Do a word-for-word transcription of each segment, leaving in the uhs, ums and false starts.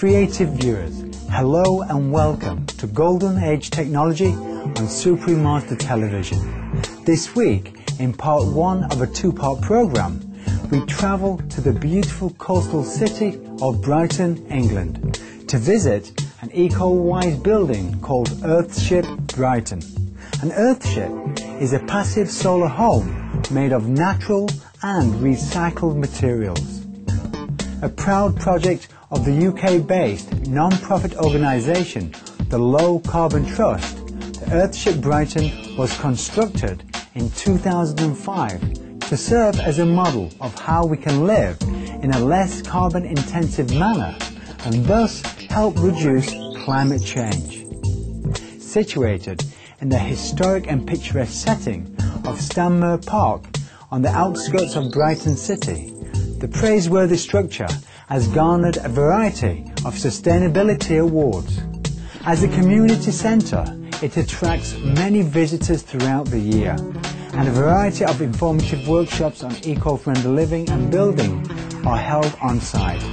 Creative viewers, hello and welcome to Golden Age Technology on Supreme Master Television. This week, in part one of a two-part program, we travel to the beautiful coastal city of Brighton, England, to visit an eco-wise building called Earthship Brighton. An Earthship is a passive solar home made of natural and recycled materials. A proud project of the U K-based non-profit organisation, the Low Carbon Trust, the Earthship Brighton was constructed in two thousand five to serve as a model of how we can live in a less carbon-intensive manner and thus help reduce climate change. Situated in the historic and picturesque setting of Stanmore Park on the outskirts of Brighton City, the praiseworthy structure has garnered a variety of sustainability awards. As a community centre, it attracts many visitors throughout the year, and a variety of informative workshops on eco-friendly living and building are held on site.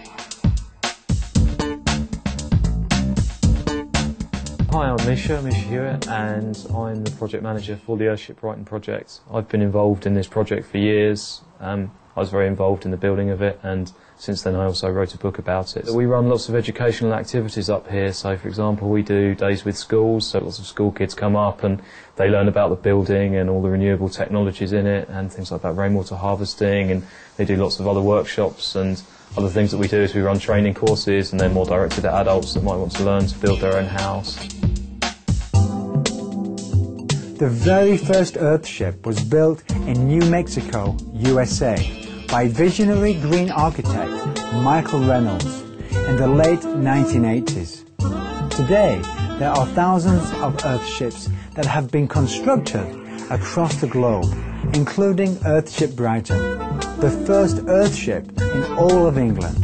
Hi, I'm Misha, Misha Hewitt, and I'm the project manager for the Earthship Brighton project. I've been involved in this project for years. Um, I was very involved in the building of it, and since then I also wrote a book about it. We run lots of educational activities up here, so for example we do days with schools, so lots of school kids come up and they learn about the building and all the renewable technologies in it and things like that, rainwater harvesting, and they do lots of other workshops, and other things that we do is we run training courses, and they're more directed at adults that might want to learn to build their own house. The very first Earthship was built in New Mexico, U S A, by visionary green architect Michael Reynolds in the late nineteen eighties. Today, there are thousands of Earthships that have been constructed across the globe, including Earthship Brighton, the first Earthship in all of England.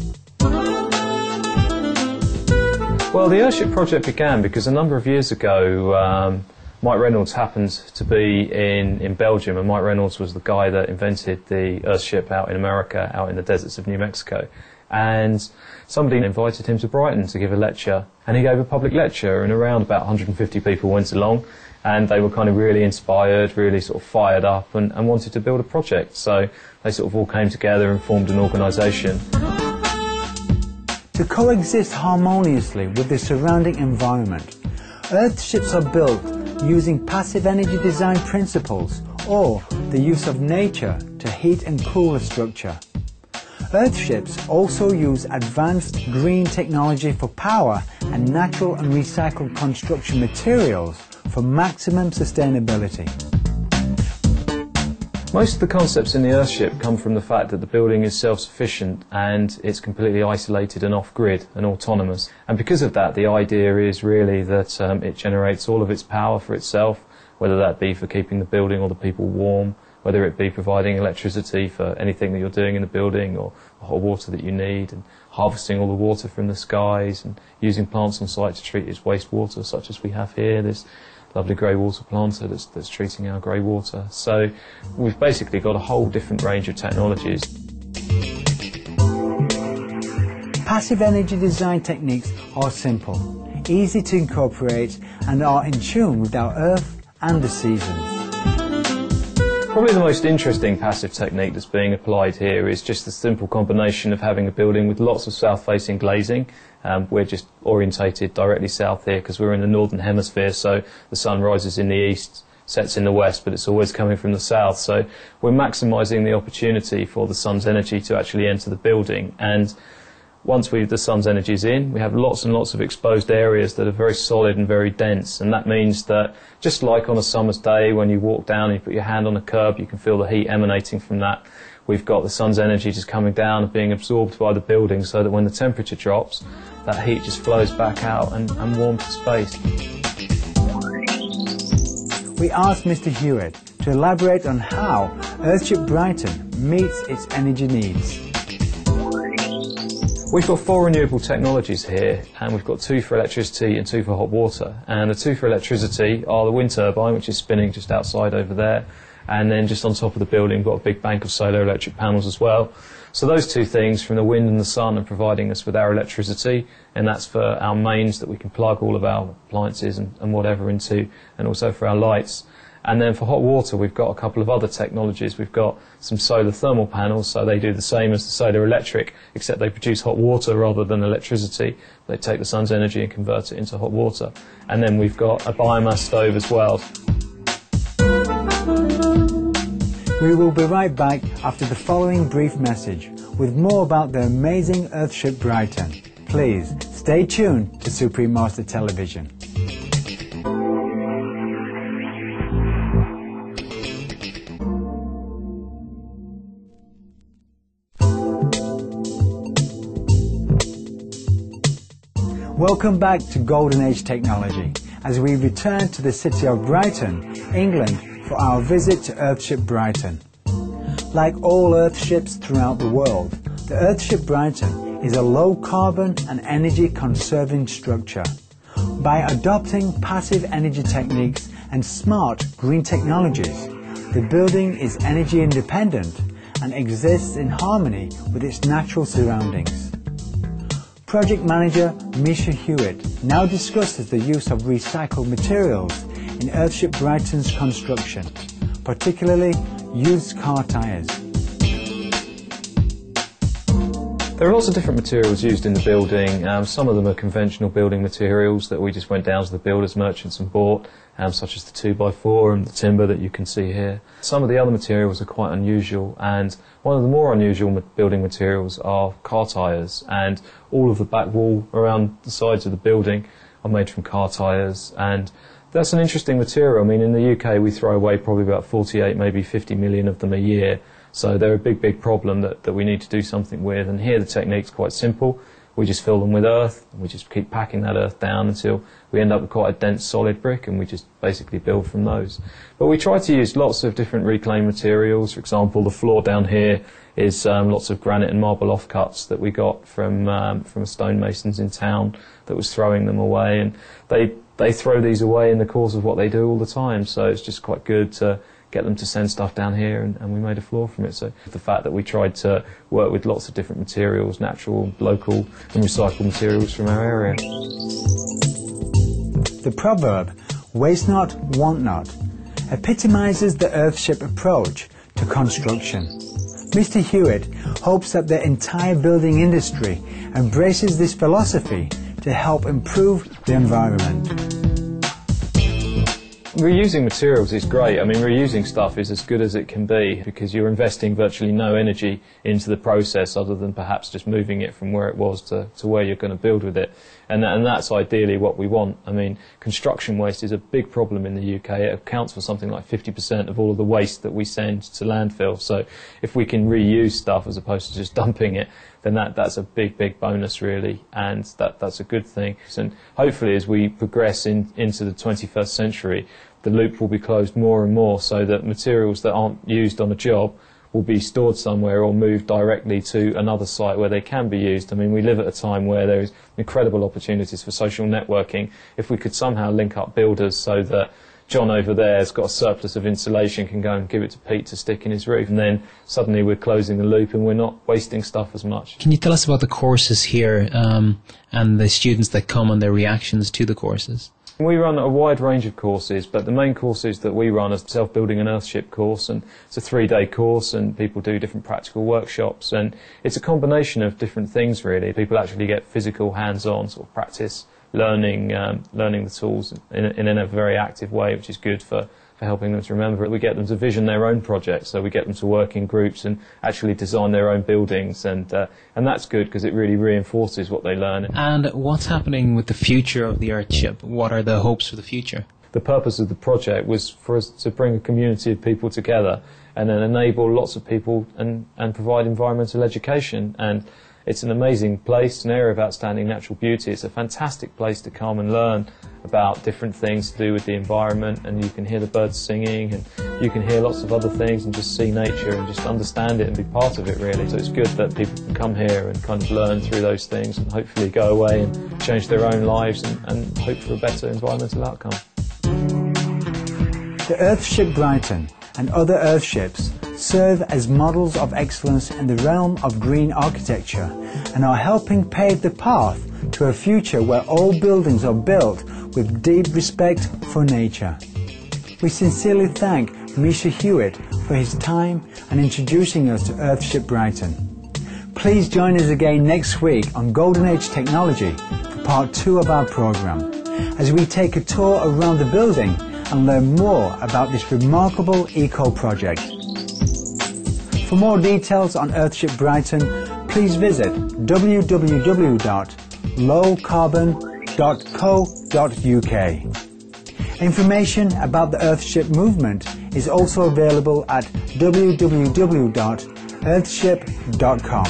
Well, the Earthship project began because a number of years ago um, Mike Reynolds happened to be in, in Belgium, and Mike Reynolds was the guy that invented the Earthship out in America, out in the deserts of New Mexico. And somebody invited him to Brighton to give a lecture, and he gave a public lecture, and around about one hundred fifty people went along, and they were kind of really inspired, really sort of fired up, and, and wanted to build a project. So they sort of all came together and formed an organisation. To coexist harmoniously with the surrounding environment, Earthships are built using passive energy design principles or the use of nature to heat and cool a structure. Earthships also use advanced green technology for power and natural and recycled construction materials for maximum sustainability. Most of the concepts in the Earthship come from the fact that the building is self-sufficient and it's completely isolated and off-grid and autonomous. And because of that, the idea is really that um, it generates all of its power for itself, whether that be for keeping the building or the people warm, whether it be providing electricity for anything that you're doing in the building or the hot water that you need, and harvesting all the water from the skies and using plants on site to treat its wastewater, such as we have here. There's lovely grey water planter that's, that's treating our grey water. So we've basically got a whole different range of technologies. Passive energy design techniques are simple, easy to incorporate, and are in tune with our Earth and the seasons. Probably the most interesting passive technique that's being applied here is just the simple combination of having a building with lots of south-facing glazing. Um, we're just orientated directly south here because we're in the northern hemisphere, so the sun rises in the east, sets in the west, but it's always coming from the south. So we're maximising the opportunity for the sun's energy to actually enter the building. And once we, the sun's energy is in, we have lots and lots of exposed areas that are very solid and very dense, and that means that just like on a summer's day when you walk down and you put your hand on a curb, you can feel the heat emanating from that. We've got the sun's energy just coming down and being absorbed by the building, so that when the temperature drops, that heat just flows back out and, and warms the space. We asked Mister Hewitt to elaborate on how Earthship Brighton meets its energy needs. We've got four renewable technologies here, and we've got two for electricity and two for hot water. And the two for electricity are the wind turbine, which is spinning just outside over there, and then just on top of the building we've got a big bank of solar electric panels as well. So those two things, from the wind and the sun, are providing us with our electricity, and that's for our mains that we can plug all of our appliances and, and whatever into, and also for our lights. And then for hot water, we've got a couple of other technologies. We've got some solar thermal panels, so they do the same as the solar electric, except they produce hot water rather than electricity. They take the sun's energy and convert it into hot water. And then we've got a biomass stove as well. We will be right back after the following brief message with more about the amazing Earthship Brighton. Please stay tuned to Supreme Master Television. Welcome back to Golden Age Technology as we return to the city of Brighton, England, for our visit to Earthship Brighton. Like all Earthships throughout the world, the Earthship Brighton is a low-carbon and energy-conserving structure. By adopting passive energy techniques and smart green technologies, the building is energy independent and exists in harmony with its natural surroundings. Project manager Misha Hewitt now discusses the use of recycled materials in Earthship Brighton's construction, particularly used car tyres. There are lots of different materials used in the building. Um, some of them are conventional building materials that we just went down to the builders merchants and bought, um, such as the two by four and the timber that you can see here. Some of the other materials are quite unusual, and one of the more unusual ma- building materials are car tyres, and all of the back wall around the sides of the building are made from car tyres, and that's an interesting material. I mean, in the U K we throw away probably about forty-eight, maybe fifty million of them a year. So they're a big, big problem that, that we need to do something with. And here the technique's quite simple. We just fill them with earth, and we just keep packing that earth down until we end up with quite a dense solid brick, and we just basically build from those. But we try to use lots of different reclaimed materials. For example, the floor down here is um, lots of granite and marble offcuts that we got from um, from stonemasons in town that was throwing them away, and they they throw these away in the course of what they do all the time. So it's just quite good to get them to send stuff down here, and, and we made a floor from it. So the fact that we tried to work with lots of different materials, natural, local and recycled materials from our area. The proverb, waste not, want not, epitomises the Earthship approach to construction. Mister Hewitt hopes that the entire building industry embraces this philosophy to help improve the environment. Reusing materials is great. I mean, reusing stuff is as good as it can be because you're investing virtually no energy into the process other than perhaps just moving it from where it was to, to where you're going to build with it. And, that, and that's ideally what we want. I mean, construction waste is a big problem in the U K. It accounts for something like fifty percent of all of the waste that we send to landfill. So if we can reuse stuff as opposed to just dumping it, then that, that's a big, big bonus, really, and that, that's a good thing. And hopefully as we progress in, into the twenty-first century, the loop will be closed more and more so that materials that aren't used on a job will be stored somewhere or moved directly to another site where they can be used. I mean, we live at a time where there is incredible opportunities for social networking. If we could somehow link up builders so that John over there has got a surplus of insulation, can go and give it to Pete to stick in his roof, and then suddenly we're closing the loop and we're not wasting stuff as much. Can you tell us about the courses here um, and the students that come and their reactions to the courses? We run a wide range of courses, but the main courses that we run is the Self-Building an Earthship course, and it's a three-day course, and people do different practical workshops, and it's a combination of different things, really. People actually get physical, hands-on sort of practice, learning um, learning the tools in a, in a very active way, which is good for, for helping them to remember it. We get them to vision their own projects, so we get them to work in groups and actually design their own buildings, and uh, and that's good because it really reinforces what they learn. And what's happening with the future of the Earthship? What are the hopes for the future? The purpose of the project was for us to bring a community of people together and then enable lots of people and, and provide environmental education. And it's an amazing place, an area of outstanding natural beauty. It's a fantastic place to come and learn about different things to do with the environment, and you can hear the birds singing, and you can hear lots of other things and just see nature and just understand it and be part of it, really. So it's good that people can come here and kind of learn through those things and hopefully go away and change their own lives and, and hope for a better environmental outcome. The Earthship Brighton and other Earthships serve as models of excellence in the realm of green architecture and are helping pave the path to a future where all buildings are built with deep respect for nature. We sincerely thank Misha Hewitt for his time and introducing us to Earthship Brighton. Please join us again next week on Golden Age Technology for part two of our program, as we take a tour around the building and learn more about this remarkable eco-project. For more details on Earthship Brighton, please visit w w w dot low carbon dot co dot u k. Information about the Earthship movement is also available at w w w dot earthship dot com.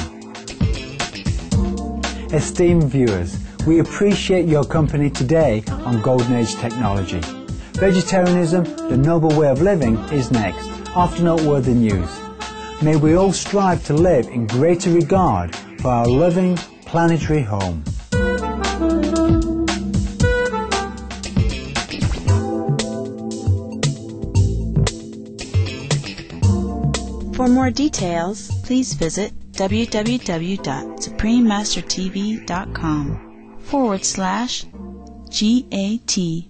Esteemed viewers, we appreciate your company today on Golden Age Technology. Vegetarianism, the noble way of living, is next, after noteworthy news. May we all strive to live in greater regard for our loving planetary home. For more details, please visit w w w dot supreme master t v dot com forward slash G A T